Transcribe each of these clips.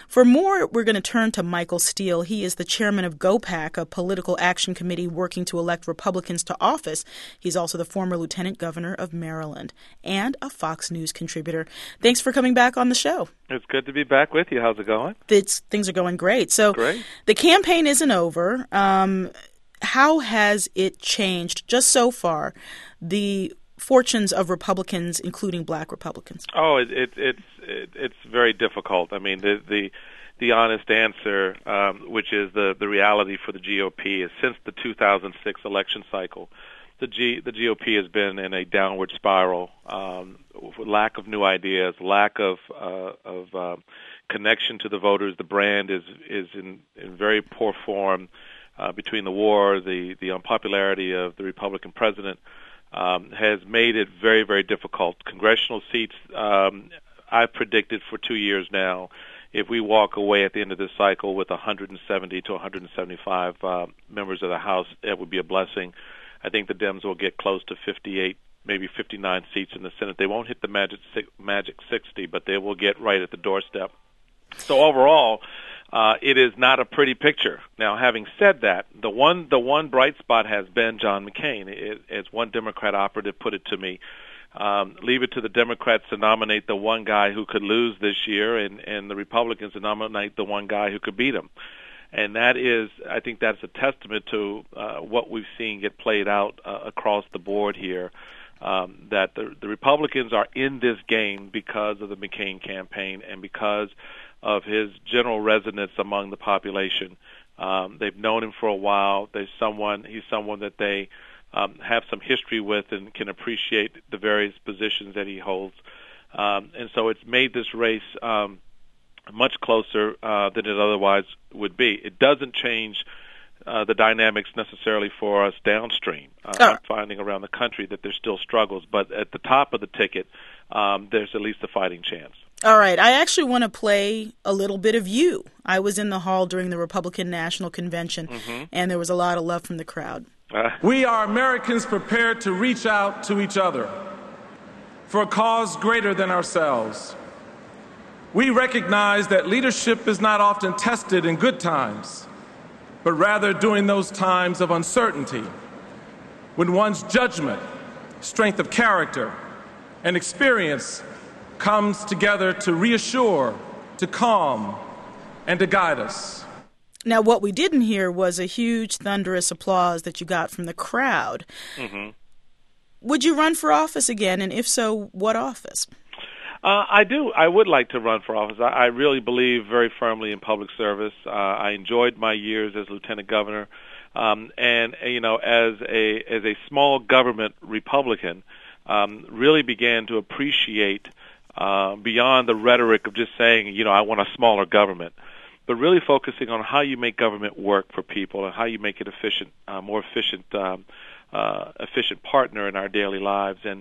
For more, we're going to turn to Michael Steele. He is the chairman of GOPAC, a political action committee working to elect Republicans to office. He's also the former lieutenant governor of Maryland and a Fox News contributor. Thanks for coming back on the show. It's good to be back with you. How's it going? Things are going great. So Great. The campaign isn't over. How has it changed just so far, the fortunes of Republicans, including Black Republicans? Oh, it's very difficult. I mean, the honest answer, which is the reality for the GOP, is since the 2006 election cycle, the GOP has been in a downward spiral. Lack of new ideas, lack of connection to the voters. The brand is in very poor form. Between the war, the unpopularity of the Republican president has made it very, very difficult. Congressional seats, I've predicted for 2 years now, if we walk away at the end of this cycle with 170 to 175 members of the House, that would be a blessing. I think the Dems will get close to 58, maybe 59 seats in the Senate. They won't hit the magic 60, but they will get right at the doorstep. So overall, it is not a pretty picture. Now, having said that, the one bright spot has been John McCain. As one Democrat operative put it to me, leave it to the Democrats to nominate the one guy who could lose this year, and the Republicans to nominate the one guy who could beat him. And that is, I think that's a testament to what we've seen get played out across the board here, that the Republicans are in this game because of the McCain campaign and because of his general resonance among the population. They've known him for a while. He's someone that they have some history with and can appreciate the various positions that he holds. And so it's made this race much closer than it otherwise would be. It doesn't change the dynamics necessarily for us downstream. I'm finding around the country that there's still struggles, but at the top of the ticket, there's at least a fighting chance. All right. I actually want to play a little bit of you. I was in the hall during the Republican National Convention, and there was a lot of love from the crowd. We are Americans prepared to reach out to each other for a cause greater than ourselves. We recognize that leadership is not often tested in good times, but rather during those times of uncertainty, when one's judgment, strength of character, and experience comes together to reassure, to calm, and to guide us. Now, what we didn't hear was a huge, thunderous applause that you got from the crowd. Would you run for office again, and if so, what office? I do. I would like to run for office. I really believe very firmly in public service. I enjoyed my years as lieutenant governor, and you know, as a small government Republican, really began to appreciate beyond the rhetoric of just saying, you know, I want a smaller government, but really focusing on how you make government work for people and how you make it efficient, more efficient partner in our daily lives. And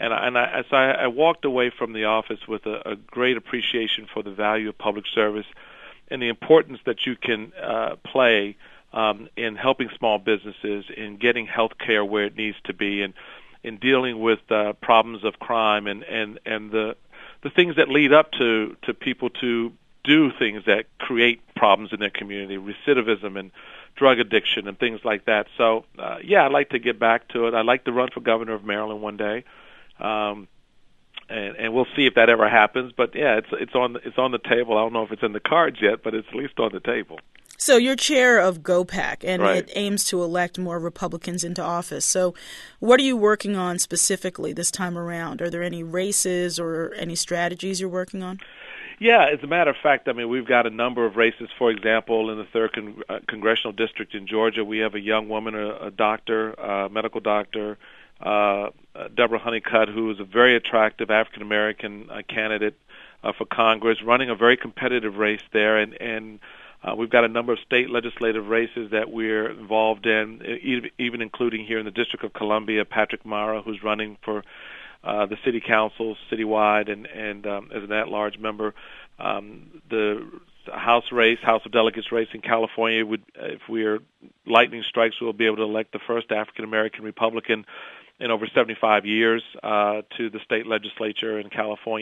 I walked away from the office with a great appreciation for the value of public service and the importance that you can play in helping small businesses, in getting health care where it needs to be, and in dealing with problems of crime and the things that lead up to people to do things that create problems in their community, recidivism and drug addiction and things like that. So, I'd like to get back to it. I'd like to run for governor of Maryland one day, and we'll see if that ever happens. But yeah, it's on the table. I don't know if it's in the cards yet, but it's at least on the table. So you're chair of GOPAC, and right. It aims to elect more Republicans into office. So what are you working on specifically this time around? Are there any races or any strategies you're working on? Yeah, as a matter of fact, I mean, we've got a number of races. For example, in the 3rd Congressional District in Georgia, we have a young woman, a doctor, a medical doctor, Deborah Honeycutt, who is a very attractive African-American candidate for Congress, running a very competitive race there. And we've got a number of state legislative races that we're involved in, even including here in the District of Columbia, Patrick Mara, who's running for the city council citywide and as an at-large member. The House of Delegates race in California, if we're lightning strikes, we'll be able to elect the first African-American Republican in over 75 years to the state legislature in California.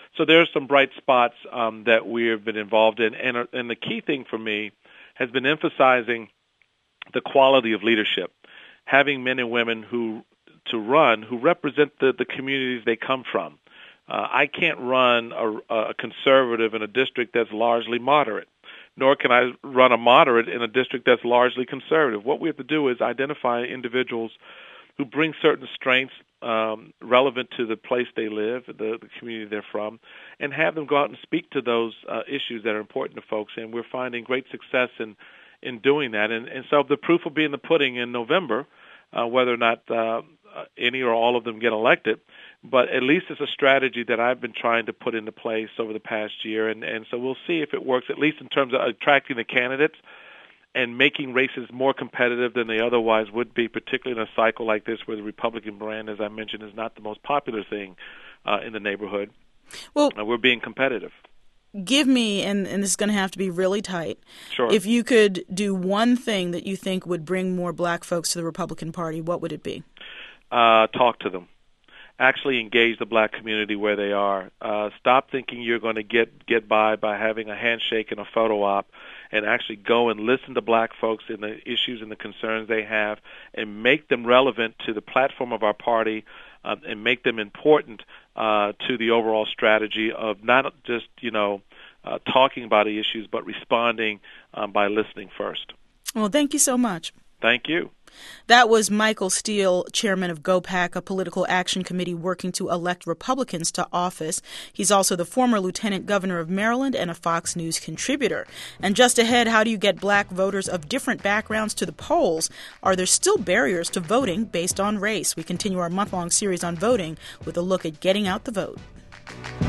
So there are some bright spots that we have been involved in, and the key thing for me has been emphasizing the quality of leadership, having men and women who represent the communities they come from. I can't run a conservative in a district that's largely moderate, nor can I run a moderate in a district that's largely conservative. What we have to do is identify individuals who bring certain strengths relevant to the place they live, the community they're from, and have them go out and speak to those issues that are important to folks. And we're finding great success in doing that. And so the proof will be in the pudding in November, whether or not any or all of them get elected. But at least it's a strategy that I've been trying to put into place over the past year. And so we'll see if it works, at least in terms of attracting the candidates and making races more competitive than they otherwise would be, particularly in a cycle like this where the Republican brand, as I mentioned, is not the most popular thing in the neighborhood. Well, we're being competitive. Give me, and this is going to have to be really tight, sure, if you could do one thing that you think would bring more black folks to the Republican Party, what would it be? Talk to them. Actually engage the black community where they are. Stop thinking you're going to get by having a handshake and a photo op, and actually go and listen to black folks and the issues and the concerns they have, and make them relevant to the platform of our party, and make them important to the overall strategy of not just talking about the issues, but responding by listening first. Well, thank you so much. Thank you. That was Michael Steele, chairman of GOPAC, a political action committee working to elect Republicans to office. He's also the former lieutenant governor of Maryland and a Fox News contributor. And just ahead, how do you get black voters of different backgrounds to the polls? Are there still barriers to voting based on race? We continue our month-long series on voting with a look at getting out the vote.